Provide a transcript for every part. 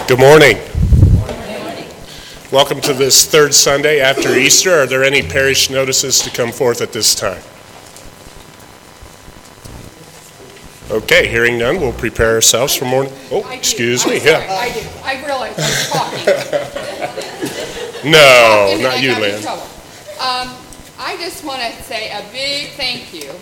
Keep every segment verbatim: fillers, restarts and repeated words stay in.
Good morning. Welcome to this third Sunday after Easter. Are there any parish notices to come forth at this time? Okay, hearing none, we'll prepare ourselves for morning. Oh, excuse me. Yeah. I do. I realize I was talking. No, not you, Lynn. Um, I just want to say a big thank you.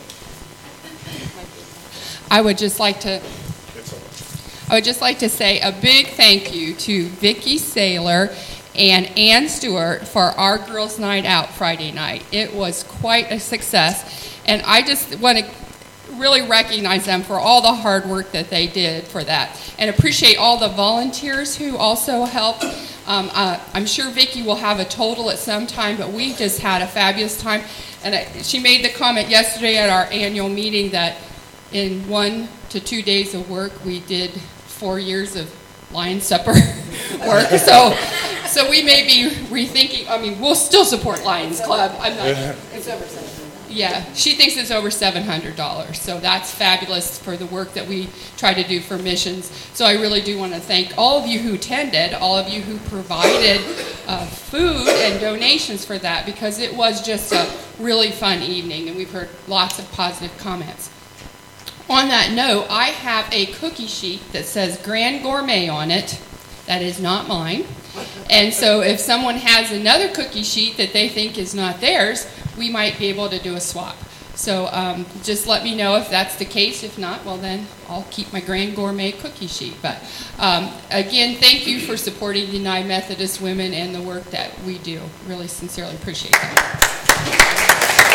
I would just like to. I would just like to say a big thank you to Vicki Saylor and Ann Stewart for our Girls' Night Out Friday night. It was quite a success, and I just want to really recognize them for all the hard work that they did for that, and appreciate all the volunteers who also helped. Um, uh, I'm sure Vicki will have a total at some time, but we just had a fabulous time, and I, she made the comment yesterday at our annual meeting that in one to two days of work, we did four years of Lions Supper work. So, so we may be rethinking. I mean, we'll still support Lions Club. I'm not. It's over seven hundred. Yeah, she thinks it's over seven hundred dollars. So that's fabulous for the work that we try to do for missions. So I really do want to thank all of you who attended, all of you who provided uh, food and donations for that, because it was just a really fun evening, and we've heard lots of positive comments. On that note, I have a cookie sheet that says Grand Gourmet on it. That is not mine. And so if someone has another cookie sheet that they think is not theirs, we might be able to do a swap. So um, just let me know if that's the case. If not, well then I'll keep my Grand Gourmet cookie sheet. But um, again, thank you for supporting the United Methodist Women and the work that we do. Really sincerely appreciate that.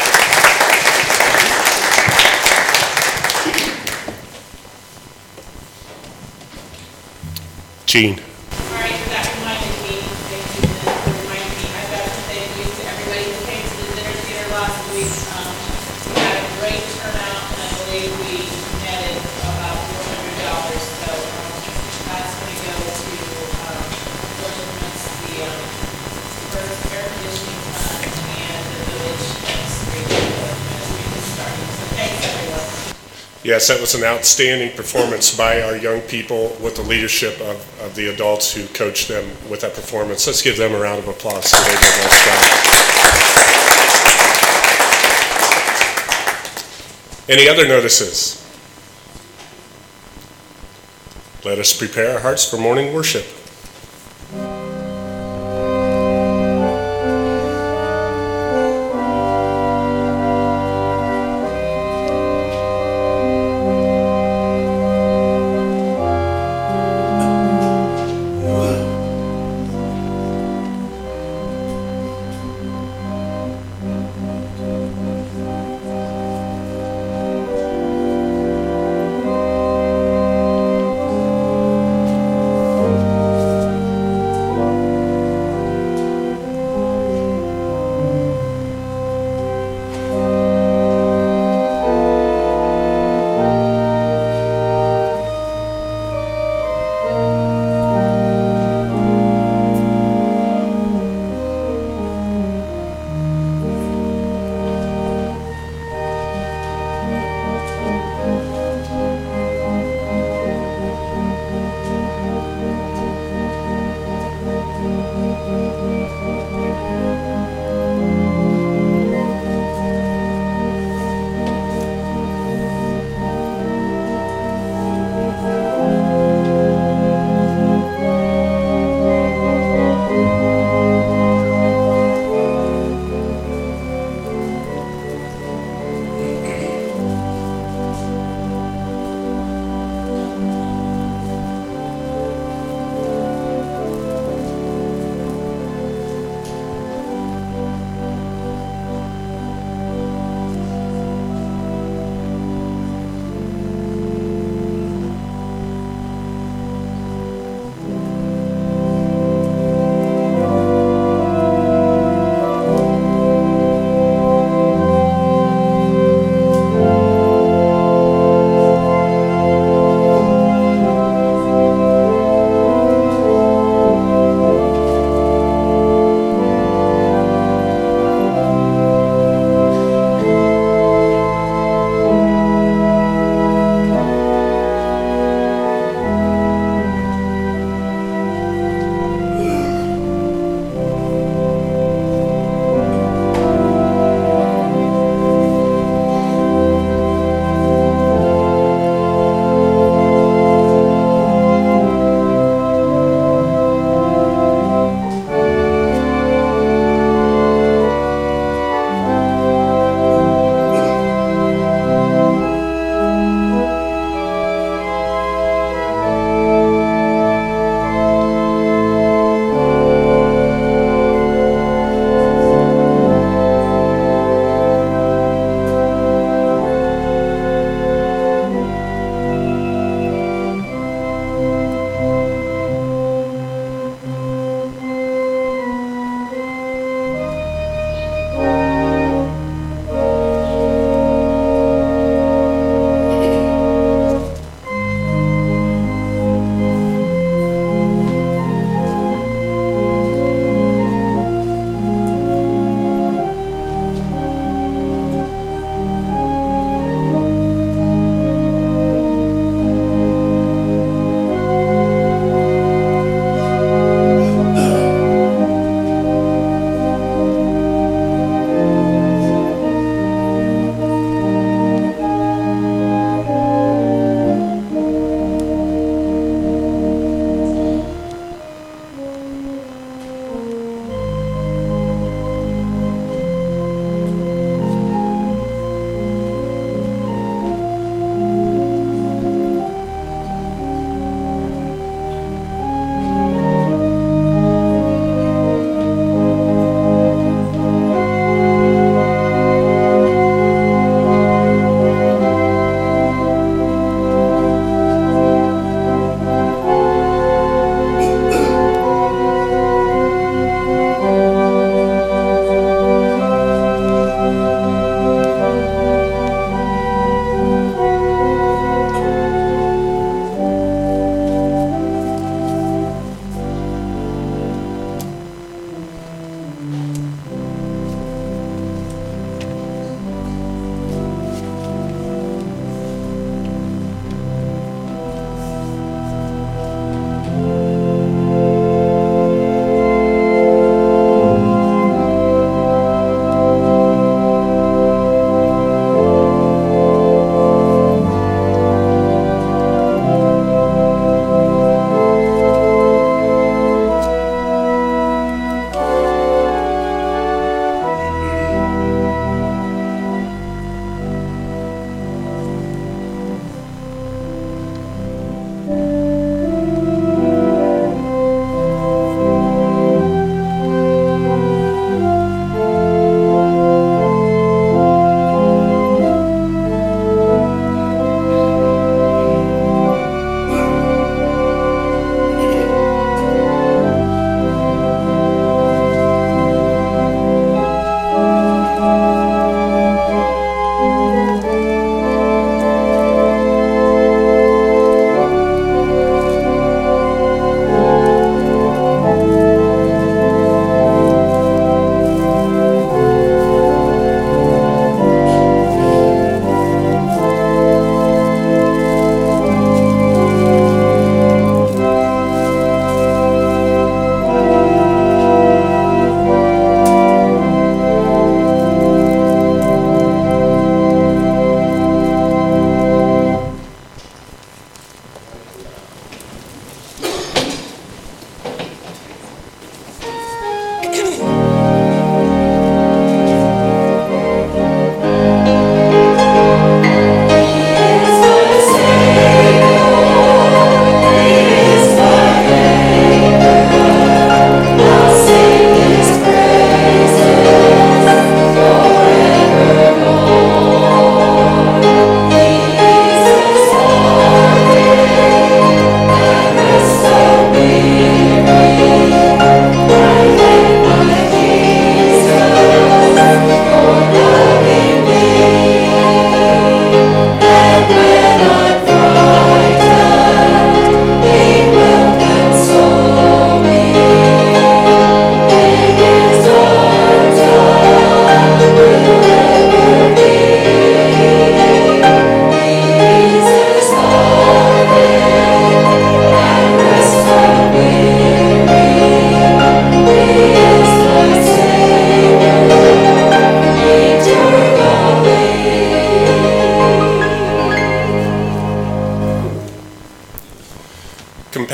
Jean. All right, that reminded me, thank you, that reminded me, I've got to thank you to everybody who came to the dinner theater last week. Um, we had a great turnout, and I believe we netted about four hundred dollars. So um, that's going to go to um, Williams, the um, first air conditioning fund, and the village administration administration starting. So thanks, everyone. Yes, that was an outstanding performance by our young people with the leadership of, of the adults who coached them with that performance. Let's give them a round of applause. So they did that job. Any other notices? Let us prepare our hearts for morning worship.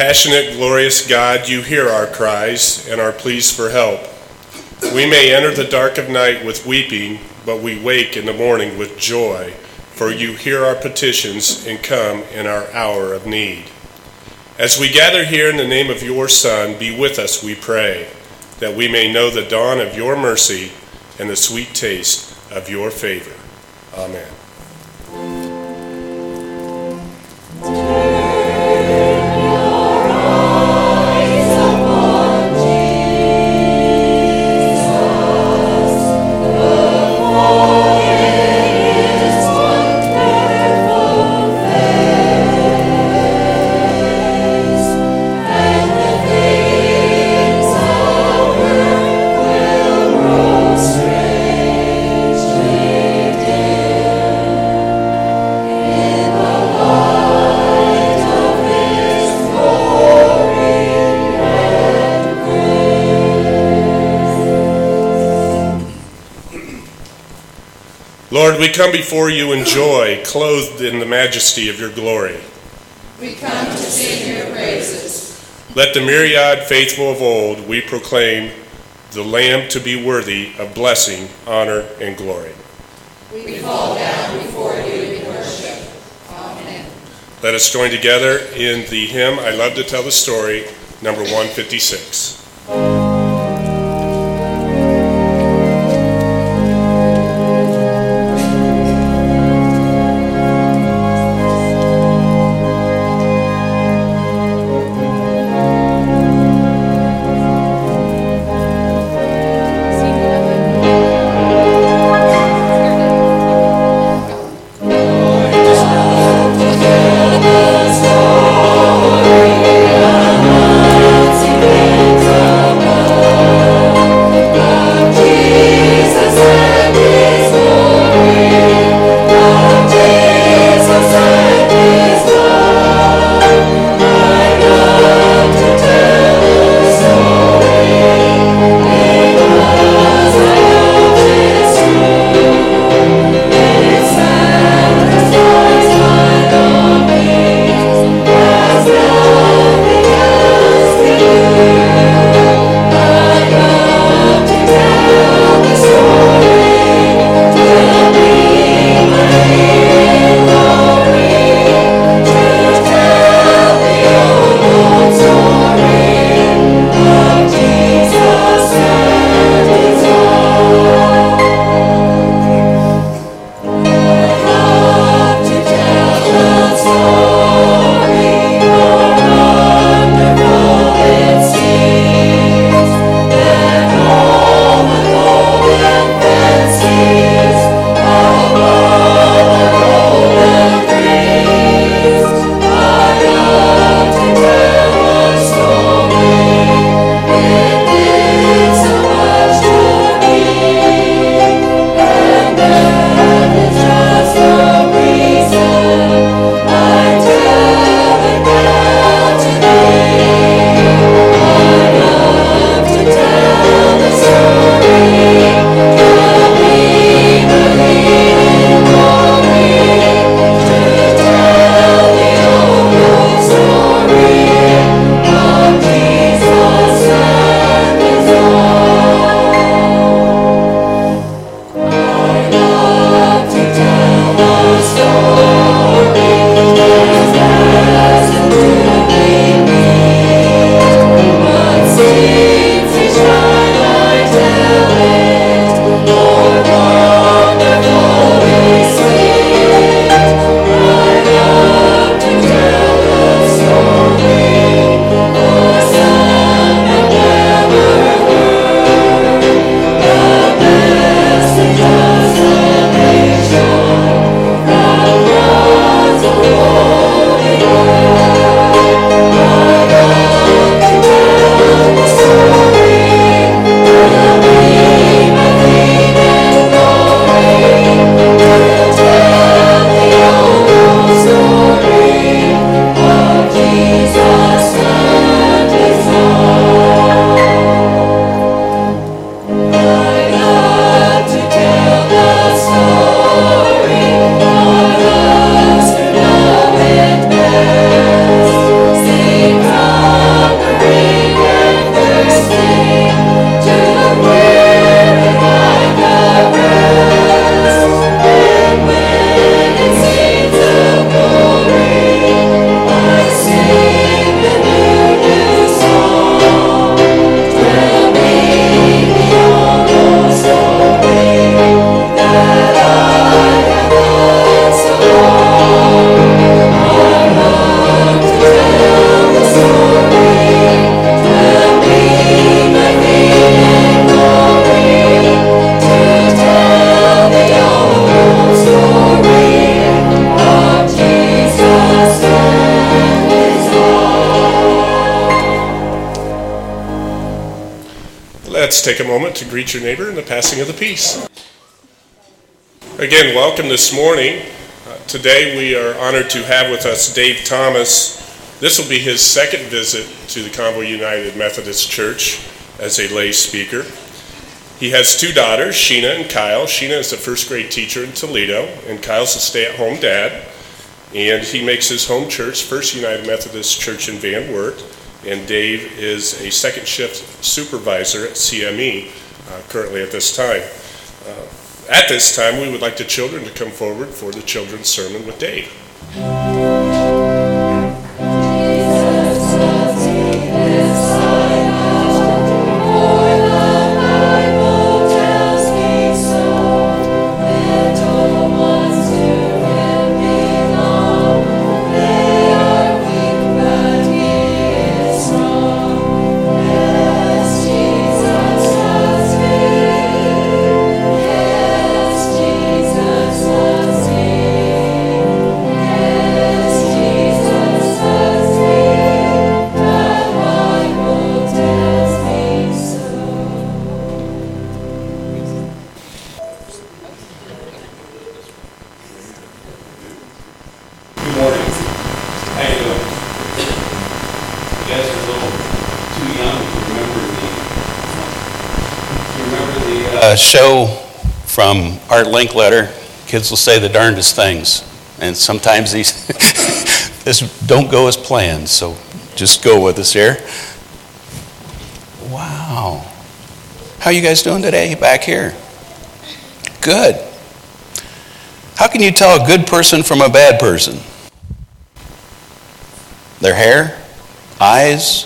Compassionate, glorious God, you hear our cries and our pleas for help. We may enter the dark of night with weeping, but we wake in the morning with joy, for you hear our petitions and come in our hour of need. As we gather here in the name of your Son, be with us, we pray, that we may know the dawn of your mercy and the sweet taste of your favor. Amen. Lord, we come before you in joy, clothed in the majesty of your glory. We come to sing your praises. Let the myriad faithful of old we proclaim the Lamb to be worthy of blessing, honor, and glory. We fall down before you in worship. Amen. Let us join together in the hymn, I Love to Tell the Story, number one fifty-six. Glory, let's take a moment to greet your neighbor in the passing of the peace. Again, welcome this morning. Uh, today we are honored to have with us Dave Thomas. This will be his second visit to the Convoy United Methodist Church as a lay speaker. He has two daughters, Sheena and Kyle. Sheena is a first grade teacher in Toledo, and Kyle's a stay-at-home dad. And he makes his home church, First United Methodist Church in Van Wert. And Dave is a second shift supervisor at C M E uh, currently at this time. Uh, at this time, we would like the children to come forward for the children's sermon with Dave. A show from Art Linkletter, kids will say the darndest things, and sometimes these this don't go as planned, so just go with us here. Wow. How you guys doing today back here? Good. How can you tell a good person from a bad person? Their hair? Eyes?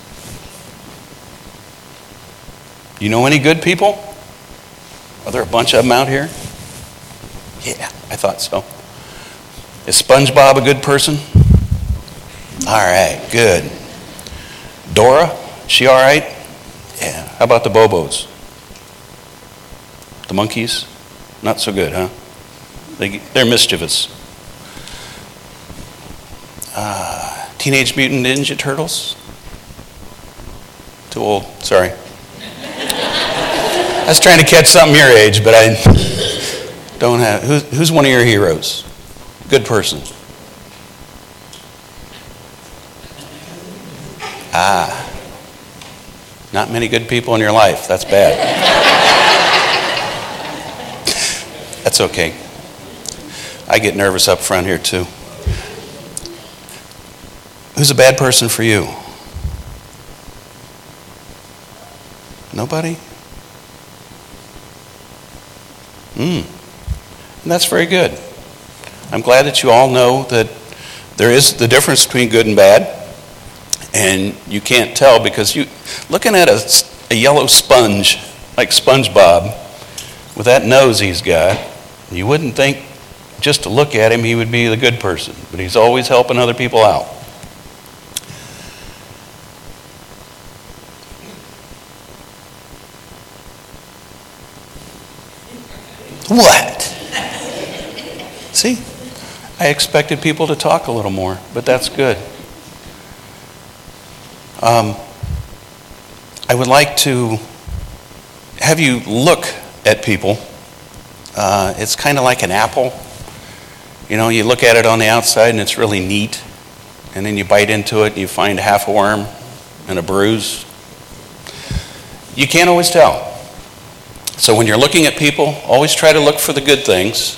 You know any good people? Are there a bunch of them out here? Yeah, I thought so. Is SpongeBob a good person? All right, good. Dora, she all right? Yeah. How about the Bobos? The monkeys? Not so good, huh? They, they're mischievous. Uh, Teenage Mutant Ninja Turtles? Too old, sorry. I was trying to catch something your age, but I don't have. Who, who's one of your heroes? Good person. Ah. Not many good people in your life. That's bad. That's okay. I get nervous up front here too. Who's a bad person for you? Nobody? Hmm. And that's very good. I'm glad that you all know that there is the difference between good and bad, and you can't tell because you looking at a, a yellow sponge like SpongeBob with that nose he's got, you wouldn't think just to look at him he would be the good person, but he's always helping other people out. What? See, I expected people to talk a little more, but that's good. Um, I would like to have you look at people. Uh, it's kind of like an apple. You know, you look at it on the outside and it's really neat, and then you bite into it and you find half a worm and a bruise. You can't always tell. So when you're looking at people, always try to look for the good things.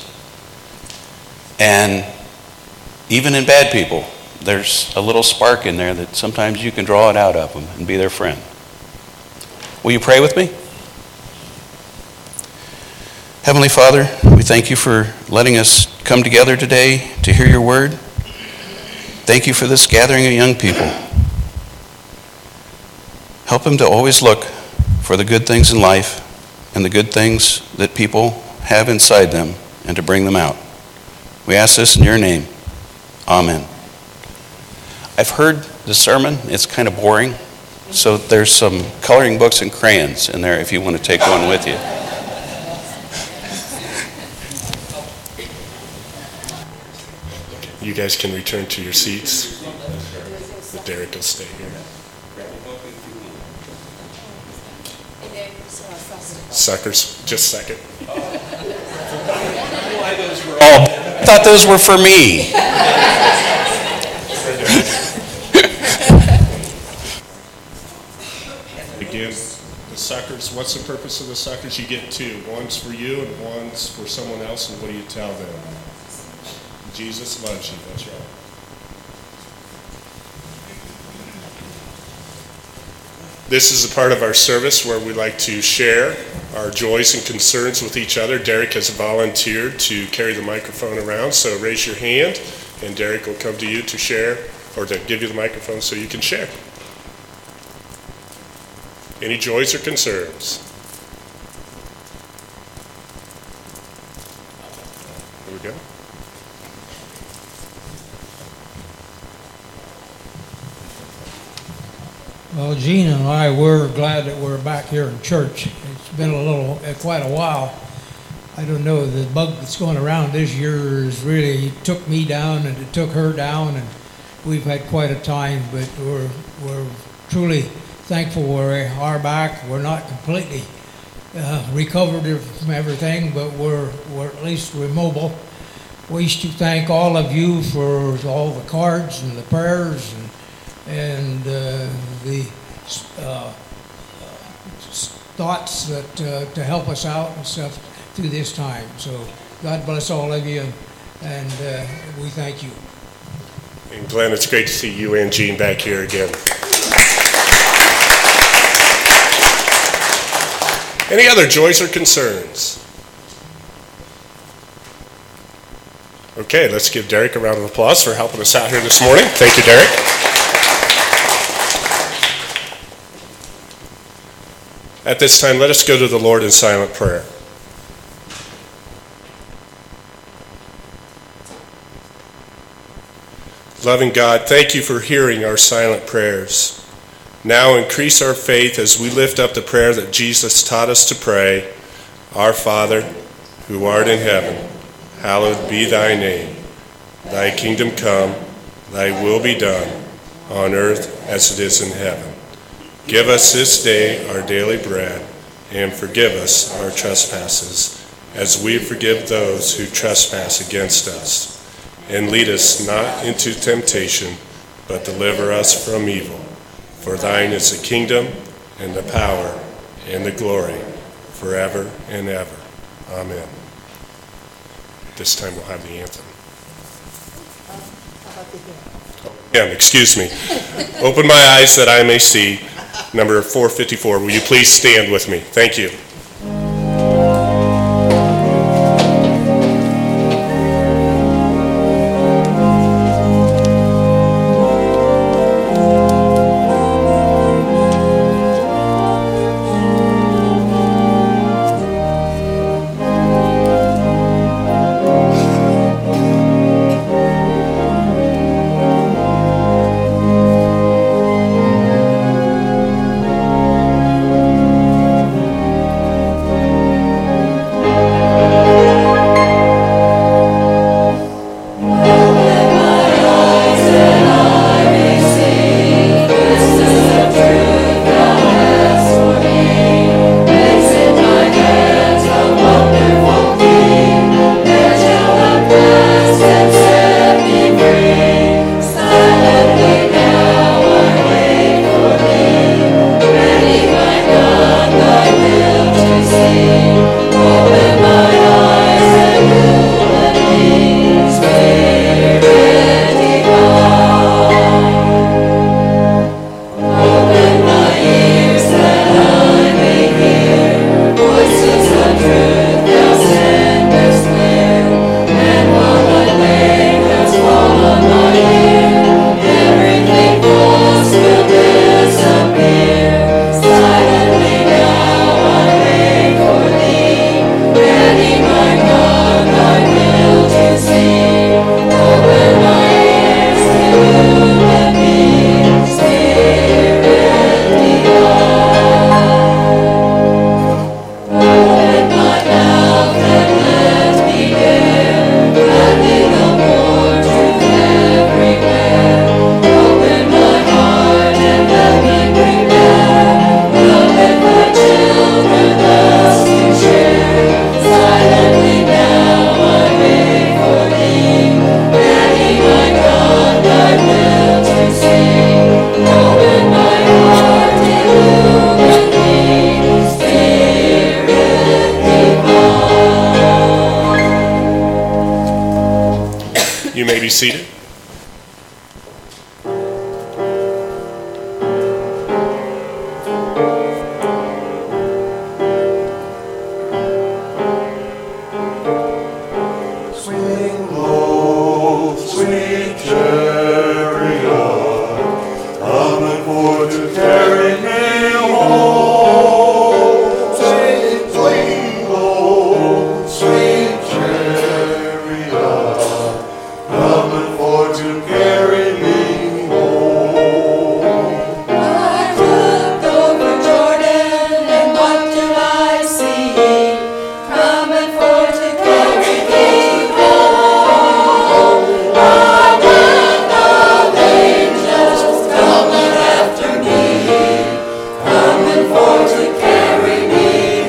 And even in bad people, there's a little spark in there that sometimes you can draw it out of them and be their friend. Will you pray with me? Heavenly Father, we thank you for letting us come together today to hear your word. Thank you for this gathering of young people. Help them to always look for the good things in life and the good things that people have inside them, and to bring them out. We ask this in your name. Amen. I've heard the sermon. It's kind of boring. So there's some coloring books and crayons in there if you want to take one with you. You guys can return to your seats. Derek will stay here. Hey, Dave. Suckers, just a second. Oh, I thought those were for me. To give the suckers, what's the purpose of the suckers? You get two. One's for you and one's for someone else, and what do you tell them? Jesus loves you, that's right. This is a part of our service where we like to share our joys and concerns with each other. Derek has volunteered to carry the microphone around, so raise your hand, and Derek will come to you to share, or to give you the microphone so you can share. Any joys or concerns? Here we go. Well, Gene and I were glad that we're back here in church. It's been a little, uh, quite a while. I don't know, the bug that's going around this year has really took me down and it took her down, and we've had quite a time, but we're, we're truly thankful we are back. We're not completely uh, recovered from everything, but we're, we're at least we're mobile. We wish to thank all of you for all the cards and the prayers and and uh, the uh, thoughts that uh, to help us out and stuff through this time. So God bless all of you, and, and uh, we thank you. And Glenn, it's great to see you and Gene back here again. Any other joys or concerns? Okay, let's give Derek a round of applause for helping us out here this morning. Thank you, Derek. At this time, let us go to the Lord in silent prayer. Loving God, thank you for hearing our silent prayers. Now increase our faith as we lift up the prayer that Jesus taught us to pray. Our Father, who art in heaven, hallowed be thy name. Thy kingdom come, thy will be done, on earth as it is in heaven. Give us this day our daily bread, and forgive us our trespasses, as we forgive those who trespass against us. And lead us not into temptation, but deliver us from evil. For thine is the kingdom, and the power, and the glory, forever and ever. Amen. This time we'll have the anthem. Yeah, excuse me. Open my eyes that I may see. Number four fifty-four. Will you please stand with me? Thank you. be seated. Swing low, sweet chariot, coming forth to carry me home. Swing, swing low, sweet chariot, coming forth to carry me home. I look over Jordan, and what do I see? Coming for to carry me home. I want the angels coming after me, coming for to carry me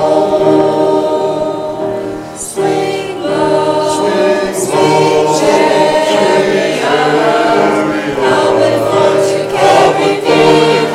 home. Swing low, Swing sweet chariot, coming for to carry me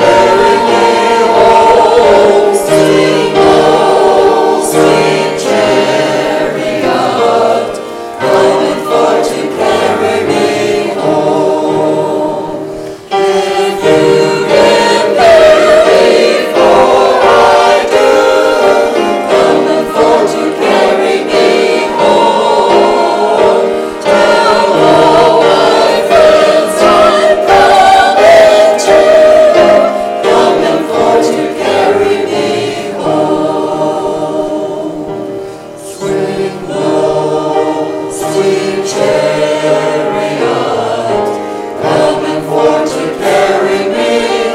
home. Swing low, sweet chariot, coming for to carry me home. If you get there before I do, coming for to carry me home. Tell all my friends I'm coming too, coming for to carry me home. Swing low, sweet chariot, coming for to carry me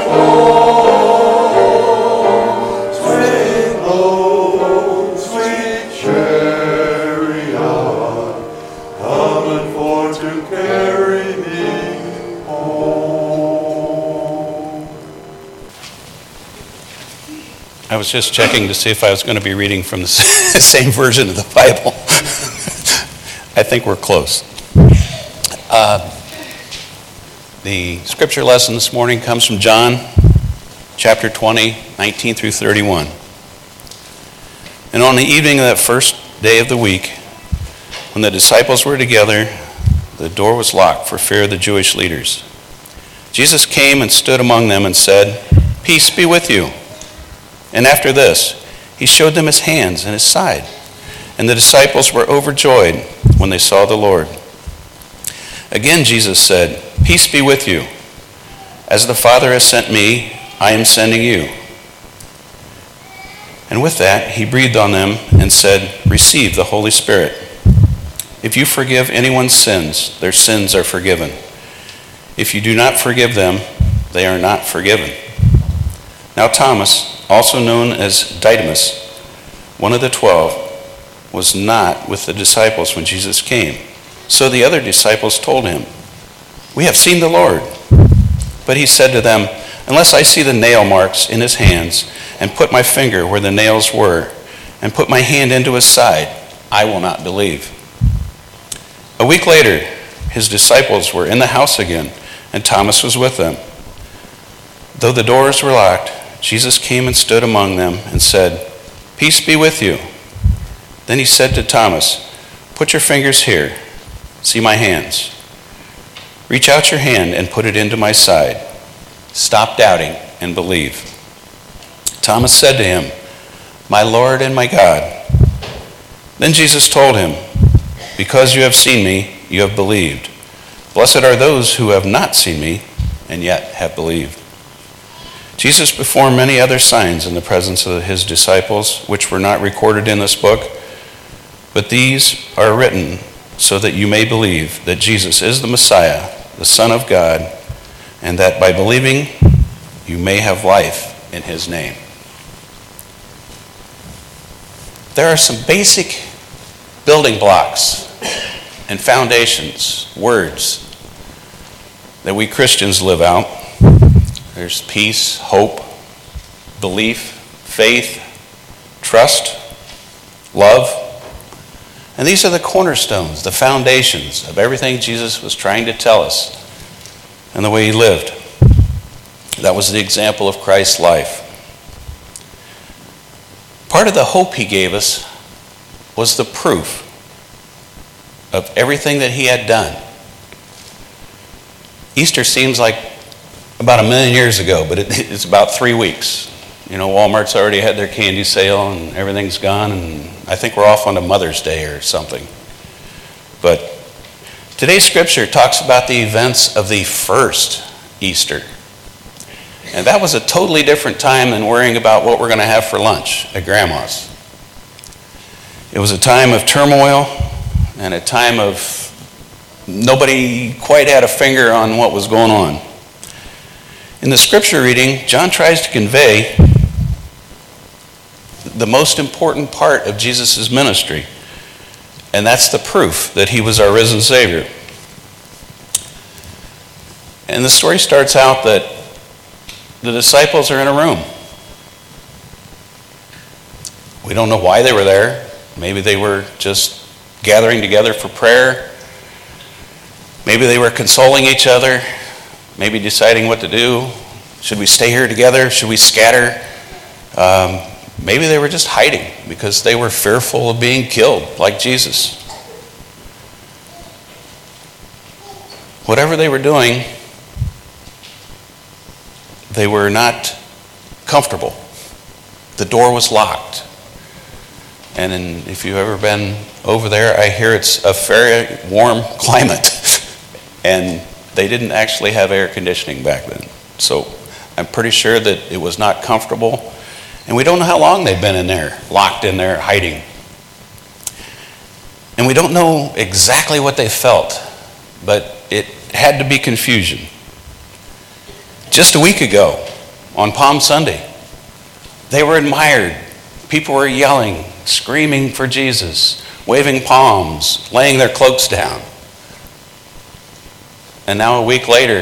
home. Swing low, sweet chariot, coming forth to carry me home. I was just checking to see if I was going to be reading from the same version of the Bible. I think we're close. Uh, the scripture lesson this morning comes from John chapter twenty, nineteen through thirty-one. And on the evening of that first day of the week, when the disciples were together, the door was locked for fear of the Jewish leaders. Jesus came and stood among them and said, "Peace be with you." And after this, he showed them his hands and his side. And the disciples were overjoyed when they saw the Lord. Again Jesus said, "Peace be with you. As the Father has sent me, I am sending you." And with that, he breathed on them and said, "Receive the Holy Spirit. If you forgive anyone's sins, their sins are forgiven. If you do not forgive them, they are not forgiven." Now Thomas, also known as Didymus, one of the twelve, was not with the disciples when Jesus came. So the other disciples told him, "We have seen the Lord." But he said to them, "Unless I see the nail marks in his hands, and put my finger where the nails were, and put my hand into his side, I will not believe." A week later, his disciples were in the house again, and Thomas was with them. Though the doors were locked, Jesus came and stood among them and said, "Peace be with you." Then he said to Thomas, "Put your fingers here. See my hands. Reach out your hand and put it into my side. Stop doubting and believe." Thomas said to him, "My Lord and my God." Then Jesus told him, "Because you have seen me, you have believed. Blessed are those who have not seen me and yet have believed." Jesus performed many other signs in the presence of his disciples, which were not recorded in this book, but these are written so that you may believe that Jesus is the Messiah, the Son of God, and that by believing you may have life in his name. There are some basic building blocks and foundations, words, that we Christians live out. There's peace, hope, belief, faith, trust, love. And these are the cornerstones, the foundations of everything Jesus was trying to tell us and the way he lived. That was the example of Christ's life. Part of the hope he gave us was the proof of everything that he had done Easter seems like about a million years ago, but it, it's about three weeks. You know, Walmart's already had their candy sale and everything's gone, and I think we're off on a Mother's Day or something. But today's scripture talks about the events of the first Easter. And that was a totally different time than worrying about what we're going to have for lunch at Grandma's. It was a time of turmoil and a time of nobody quite had a finger on what was going on. In the scripture reading, John tries to convey the most important part of Jesus' ministry, and that's the proof that he was our risen Savior. And the story starts out that the disciples are in a room. We don't know why they were there. Maybe they were just gathering together for prayer. Maybe they were consoling each other, maybe deciding what to do. Should we stay here together? Should we scatter? Um, maybe they were just hiding because they were fearful of being killed like Jesus. Whatever they were doing, they were not comfortable. The door was locked. And in, if you've ever been over there, I hear it's a very warm climate. And they didn't actually have air conditioning back then. So I'm pretty sure that it was not comfortable. And we don't know how long they've been in there, locked in there, hiding. And we don't know exactly what they felt, but it had to be confusion. Just a week ago, on Palm Sunday, they were admired. People were yelling, screaming for Jesus, waving palms, laying their cloaks down. And now a week later,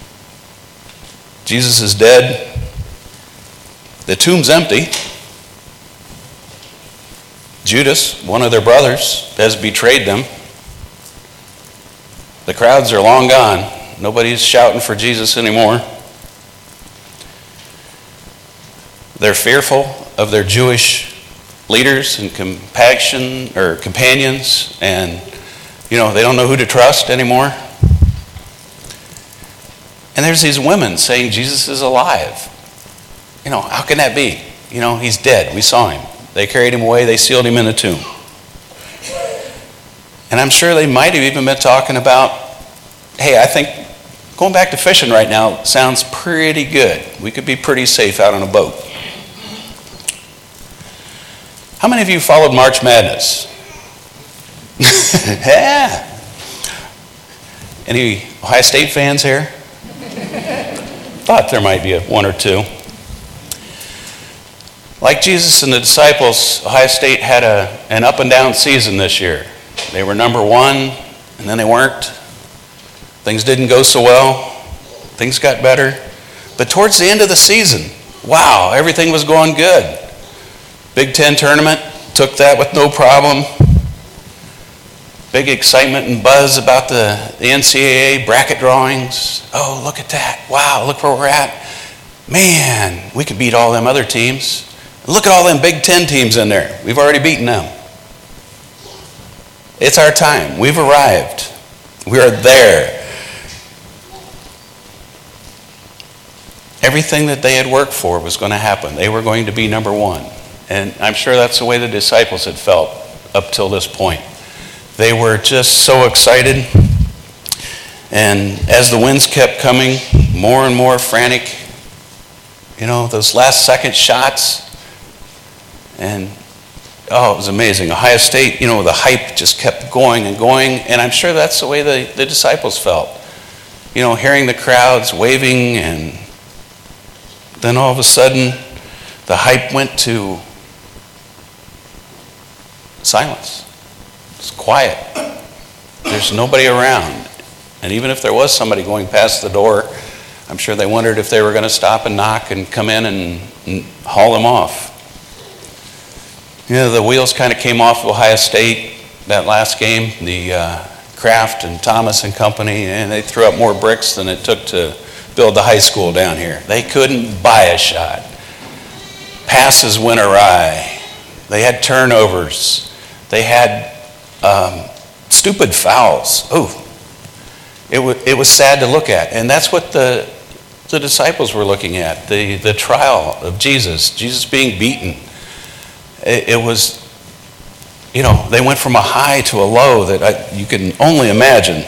Jesus is dead. The tomb's empty. Judas, one of their brothers, has betrayed them. The crowds are long gone. Nobody's shouting for Jesus anymore. They're fearful of their Jewish leaders and compassion or companions, and you know, they don't know who to trust anymore. And there's these women saying Jesus is alive. You know, how can that be? You know, he's dead. We saw him. They carried him away. They sealed him in a tomb. And I'm sure they might have even been talking about, hey, I think going back to fishing right now sounds pretty good. We could be pretty safe out on a boat. How many of you followed March Madness? Yeah. Any Ohio State fans here? Thought there might be a one or two. Like Jesus and the disciples, Ohio State had a, an up and down season this year. They were number one, and then they weren't. Things didn't go so well. Things got better. But towards the end of the season, wow, everything was going good. Big Ten tournament, took that with no problem. Big excitement and buzz about the, the N C double A bracket drawings. Oh, look at that. Wow, look where we're at. Man, we could beat all them other teams. Look at all them Big Ten teams in there. We've already beaten them. It's our time. We've arrived. We are there. Everything that they had worked for was going to happen. They were going to be number one. And I'm sure that's the way the disciples had felt up till this point. They were just so excited. And as the winds kept coming, more and more frantic, you know, those last second shots. And, oh, it was amazing. Ohio State, you know, the hype just kept going and going. And I'm sure that's the way the, the disciples felt. You know, hearing the crowds waving, and then all of a sudden, the hype went to silence. It's quiet. There's nobody around. And even if there was somebody going past the door, I'm sure they wondered if they were going to stop and knock and come in and, and haul them off. You know, the wheels kind of came off of Ohio State that last game, the uh, Kraft and Thomas and company, and they threw up more bricks than it took to build the high school down here. They couldn't buy a shot. Passes went awry. They had turnovers. They had um, stupid fouls. Oh, It was, it was sad to look at. And that's what the, the disciples were looking at, the, the trial of Jesus, Jesus being beaten. It, it was, you know, they went from a high to a low that I, you can only imagine.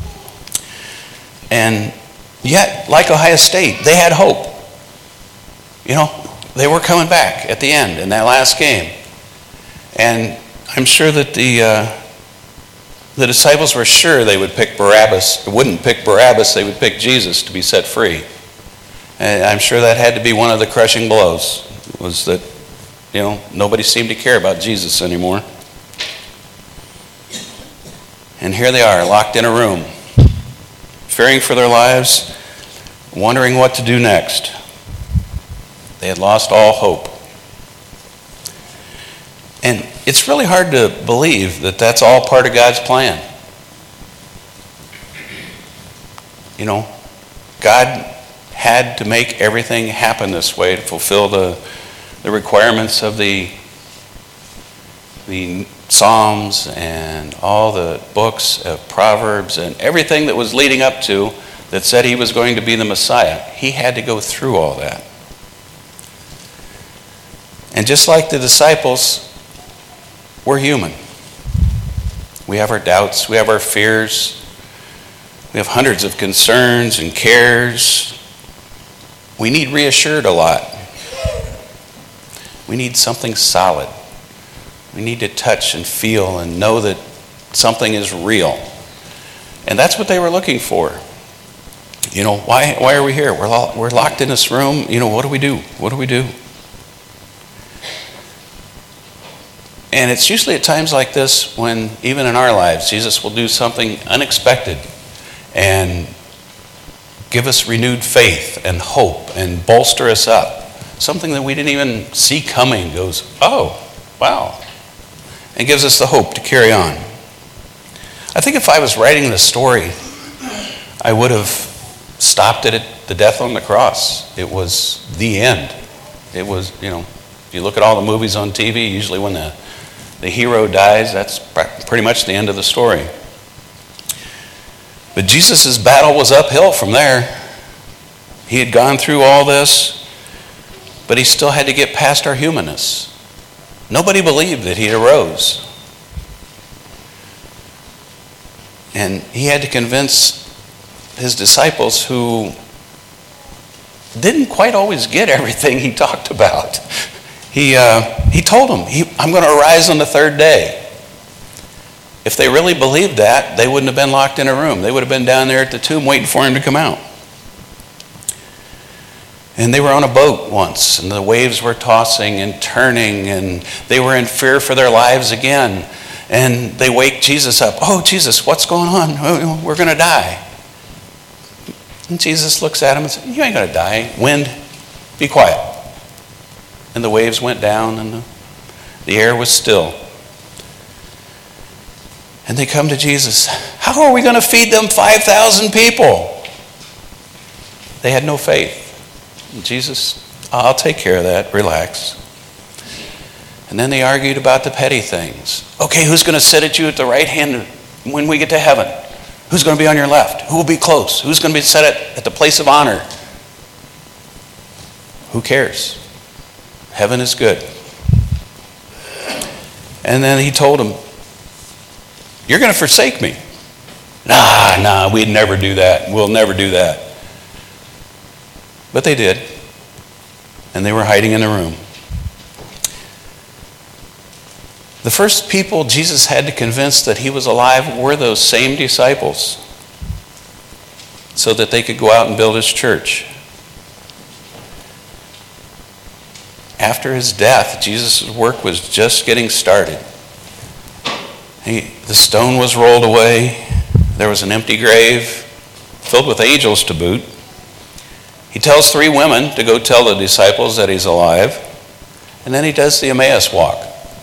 And yet, like Ohio State, they had hope. You know, they were coming back at the end in that last game. And I'm sure that the uh, the disciples were sure they would pick Barabbas, wouldn't pick Barabbas, they would pick Jesus to be set free. And I'm sure that had to be one of the crushing blows, was that, you know, nobody seemed to care about Jesus anymore. And here they are, locked in a room, fearing for their lives, wondering what to do next. They had lost all hope. And it's really hard to believe that that's all part of God's plan. You know, God had to make everything happen this way to fulfill the, the requirements of the, the Psalms and all the books of Proverbs and everything that was leading up to that said he was going to be the Messiah. He had to go through all that. And just like the disciples, we're human. We have our doubts, we have our fears, we have hundreds of concerns and cares. We need reassured a lot. We need something solid. We need to touch and feel and know that something is real. And that's what they were looking for. You know, why why are we here? We're lo- we're locked in this room. You know, what do we do? What do we do? And it's usually at times like this when, even in our lives, Jesus will do something unexpected and give us renewed faith and hope and bolster us up. Something that we didn't even see coming goes, oh, wow. And gives us the hope to carry on. I think if I was writing the story, I would have stopped it at the death on the cross. It was the end. It was, you know, if you look at all the movies on T V, usually when the The hero dies, that's pretty much the end of the story. But Jesus' battle was uphill from there. He had gone through all this, but he still had to get past our humanness. Nobody believed that he arose. And he had to convince his disciples, who didn't quite always get everything he talked about. He, uh, he told them, he, I'm going to arise on the third day. If they really believed that, they wouldn't have been locked in a room. They would have been down there at the tomb waiting for him to come out. And they were on a boat once, and the waves were tossing and turning, and they were in fear for their lives again. And they wake Jesus up. Oh, Jesus, what's going on? We're going to die. And Jesus looks at him and says, you ain't going to die. Wind, be quiet. And the waves went down, and the, the air was still. And they come to Jesus. How are we going to feed them five thousand people? They had no faith. And Jesus, I'll take care of that. Relax. And then they argued about the petty things. Okay, who's going to sit at you at the right hand when we get to heaven? Who's going to be on your left? Who will be close? Who's going to be set at, at the place of honor? Who cares? Heaven is good. And then he told them, you're going to forsake me. Nah, nah, we'd never do that. We'll never do that. But they did. And they were hiding in the room. The first people Jesus had to convince that he was alive were those same disciples, so that they could go out and build his church. After his death, Jesus' work was just getting started. He, the stone was rolled away. There was an empty grave filled with angels to boot. He tells three women to go tell the disciples that he's alive. And then he does the Emmaus walk.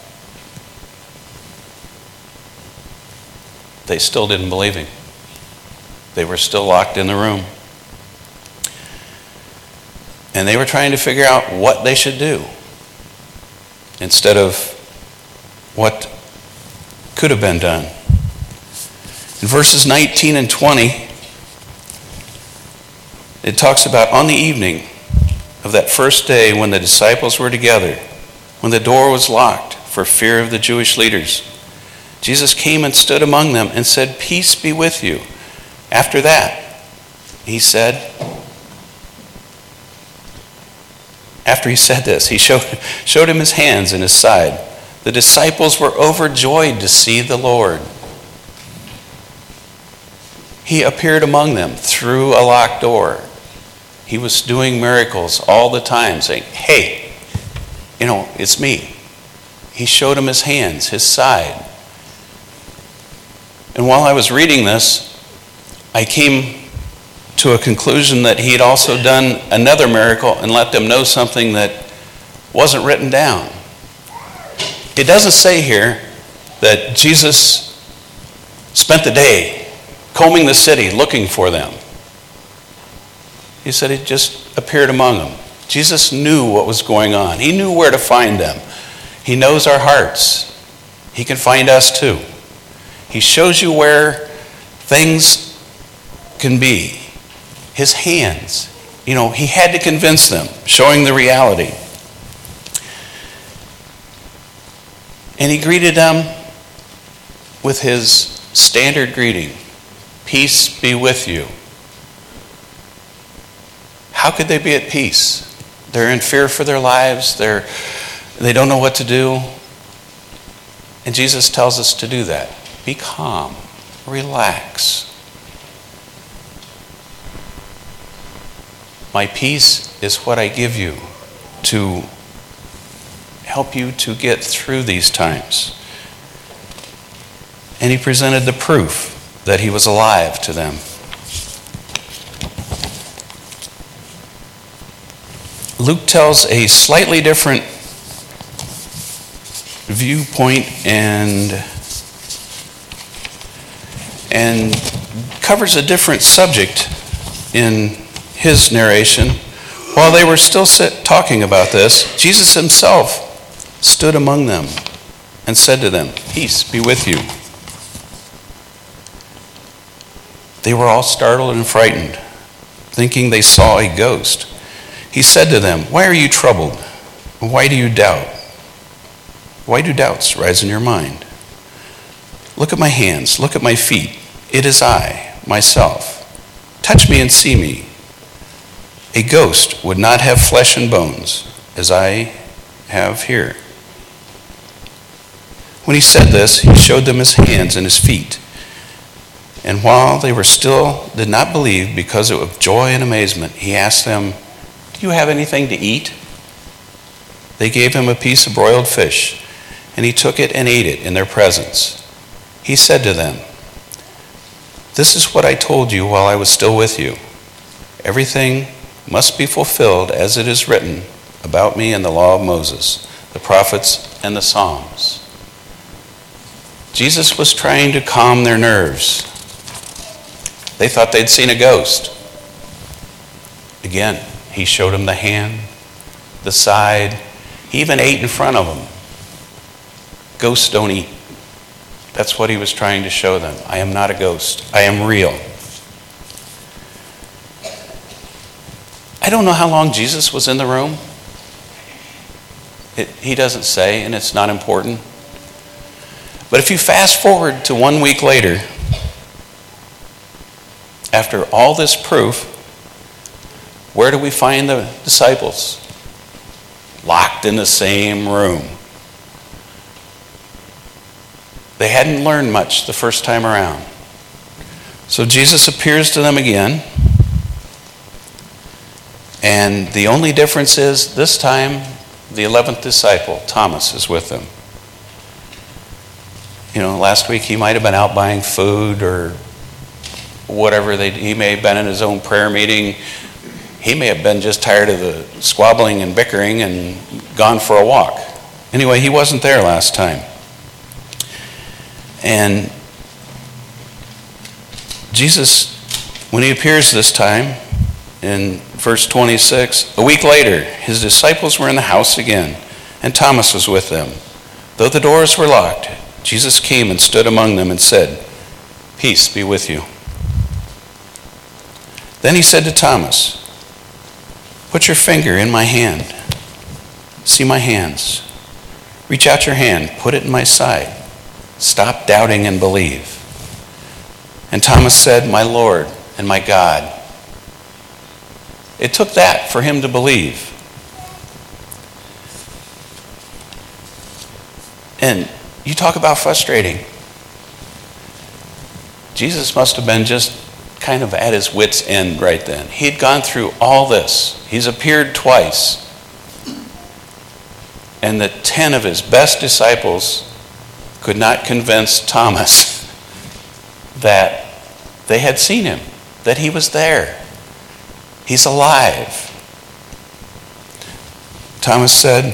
They still didn't believe him. They were still locked in the room. And they were trying to figure out what they should do instead of what could have been done. In verses nineteen and twenty, It talks about on the evening of that first day when the disciples were together, when the door was locked for fear of the Jewish leaders, Jesus came and stood among them and said, "Peace be with you." After that, he said, after he said this, he showed, showed him his hands and his side. The disciples were overjoyed to see the Lord. He appeared among them through a locked door. He was doing miracles all the time, saying, "Hey, you know, it's me." He showed him his hands, his side. And while I was reading this, I came to a conclusion that he had also done another miracle and let them know something that wasn't written down. It doesn't say here that Jesus spent the day combing the city looking for them. He said he just appeared among them. Jesus knew what was going on. He knew where to find them. He knows our hearts. He can find us too. He shows you where things can be. His hands. You know, he had to convince them, showing the reality. And he greeted them with his standard greeting. "Peace be with you." How could they be at peace? They're in fear for their lives. They're, they don't know what to do. And Jesus tells us to do that. Be calm. Relax. My peace is what I give you to help you to get through these times. And he presented the proof that he was alive to them. Luke tells a slightly different viewpoint and and covers a different subject in his narration. While they were still sit, talking about this, Jesus himself stood among them and said to them, "Peace be with you." They were all startled and frightened, thinking they saw a ghost. He said to them, "Why are you troubled? Why do you doubt? Why do doubts rise in your mind? Look at my hands, look at my feet. It is I, myself. Touch me and see me. A ghost would not have flesh and bones, as I have here." When he said this, he showed them his hands and his feet. And while they were still did not believe because of joy and amazement, he asked them, "Do you have anything to eat?" They gave him a piece of broiled fish, and he took it and ate it in their presence. He said to them, "This is what I told you while I was still with you. Everything must be fulfilled as it is written about me in the law of Moses, the prophets, and the Psalms." Jesus was trying to calm their nerves. They thought they'd seen a ghost. Again, he showed them the hand, the side. He even ate in front of them. Ghosts don't eat. That's what he was trying to show them. I am not a ghost. I am real. I don't know how long Jesus was in the room. It, he doesn't say, and it's not important. But if you fast forward to one week later, after all this proof, where do we find the disciples? Locked in the same room. They hadn't learned much the first time around. So Jesus appears to them again. And the only difference is this time the eleventh disciple, Thomas, is with them. You know, last week he might have been out buying food or whatever. They, he may have been in his own prayer meeting. He may have been just tired of the squabbling and bickering and gone for a walk. Anyway, he wasn't there last time. And Jesus, when he appears this time, in verse twenty-six, a week later, his disciples were in the house again, and Thomas was with them. Though the doors were locked, Jesus came and stood among them and said, "Peace be with you." Then he said to Thomas, "Put your finger in my hand. See my hands. Reach out your hand. Put it in my side. Stop doubting and believe." And Thomas said, "My Lord and my God." It took that for him to believe. And you talk about frustrating. Jesus must have been just kind of at his wit's end right then. He'd gone through all this. He's appeared twice. And the ten of his best disciples could not convince Thomas that they had seen him, that he was there. He's alive. Thomas said,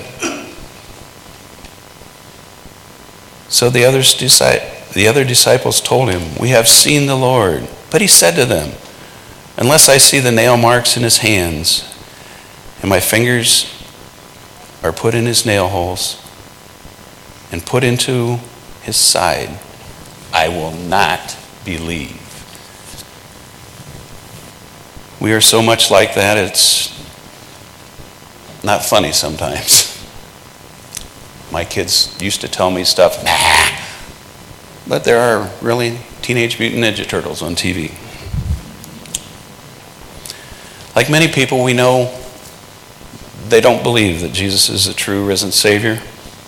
so the, others, the other disciples told him, "We have seen the Lord." But he said to them, "Unless I see the nail marks in his hands, and my fingers are put in his nail holes, and put into his side, I will not believe." We are so much like that, it's not funny sometimes. My kids used to tell me stuff, nah, but there are really Teenage Mutant Ninja Turtles on T V. Like many people, we know they don't believe that Jesus is a true risen Savior.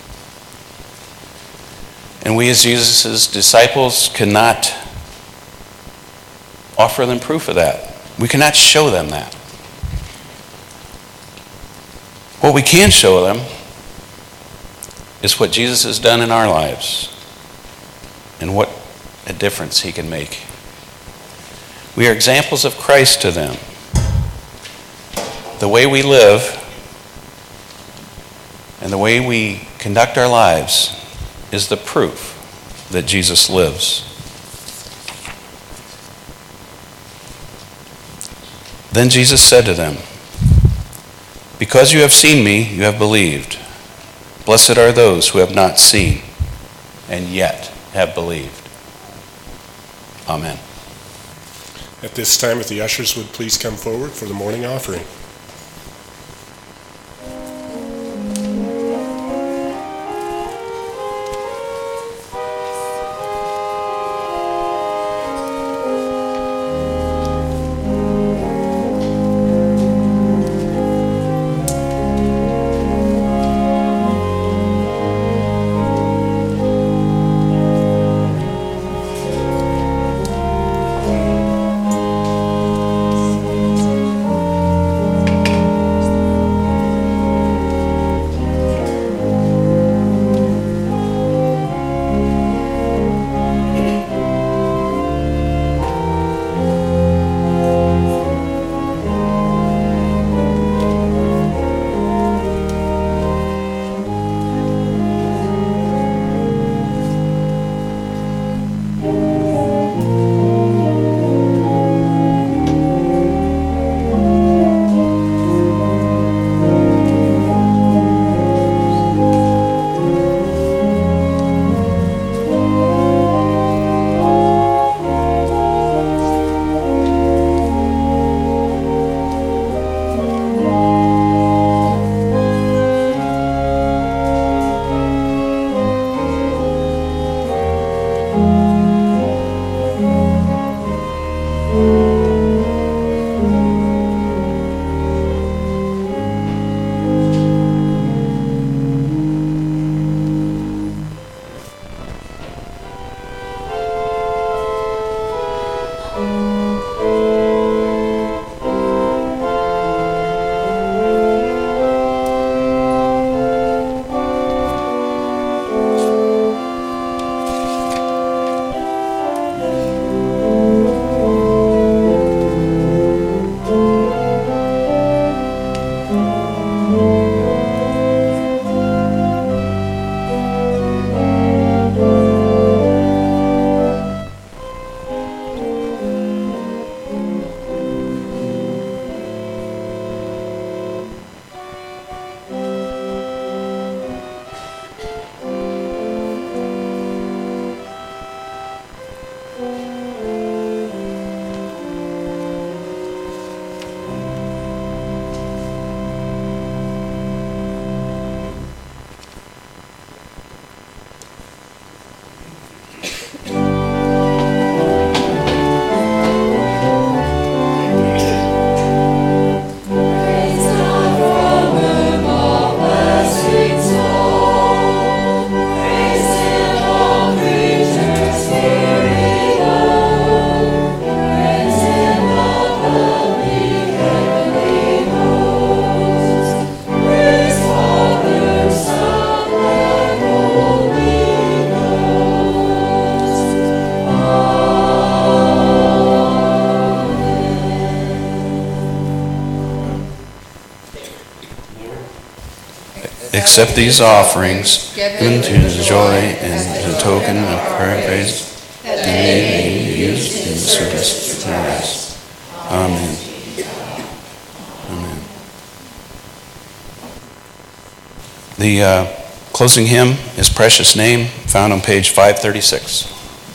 And we as Jesus' disciples cannot offer them proof of that. We cannot show them that. What we can show them is what Jesus has done in our lives and what a difference he can make. We are examples of Christ to them. The way we live and the way we conduct our lives is the proof that Jesus lives. Then Jesus said to them, "Because you have seen me, you have believed. Blessed are those who have not seen and yet have believed." Amen. At this time, if the ushers would please come forward for the morning offering. Thank accept these offerings given to the joy and the token of praise that they may be used in the service of Christ. Amen. Amen. The uh, closing hymn is Precious Name, found on page five thirty-six.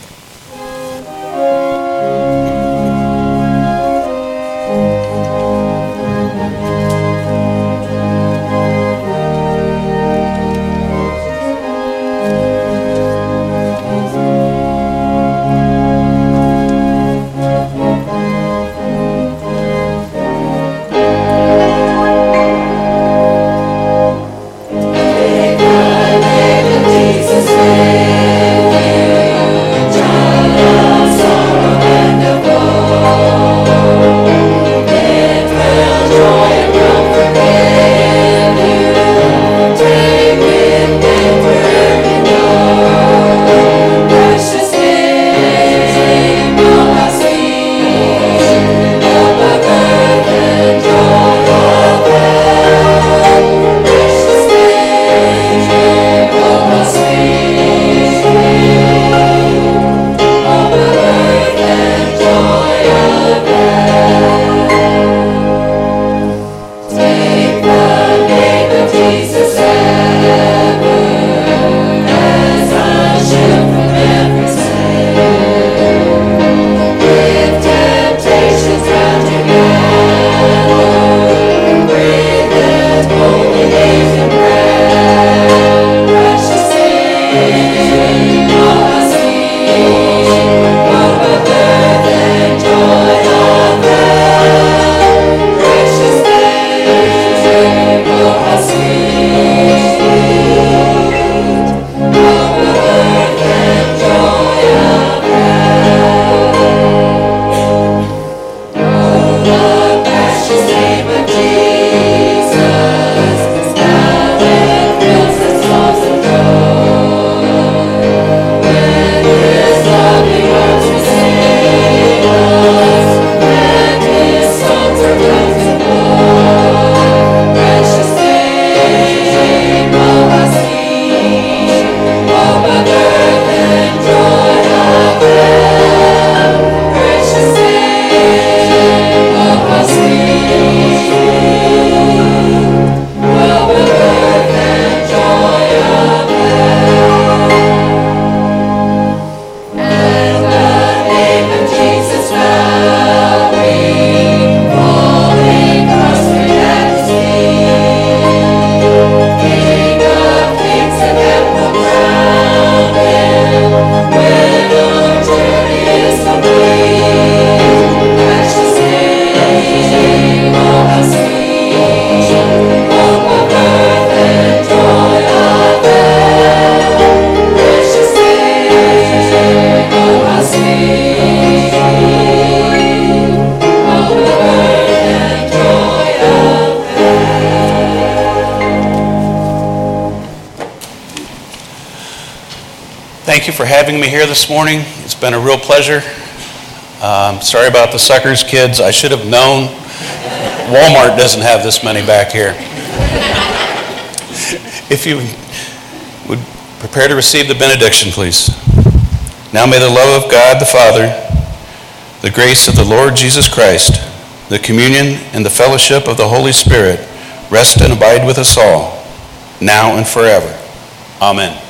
Thank you for having me here this morning. It's been a real pleasure. Um, sorry about the Suckers kids. I should have known. Walmart doesn't have this many back here. If you would prepare to receive the benediction, please. Now may the love of God the Father, the grace of the Lord Jesus Christ, the communion and the fellowship of the Holy Spirit rest and abide with us all, now and forever. Amen.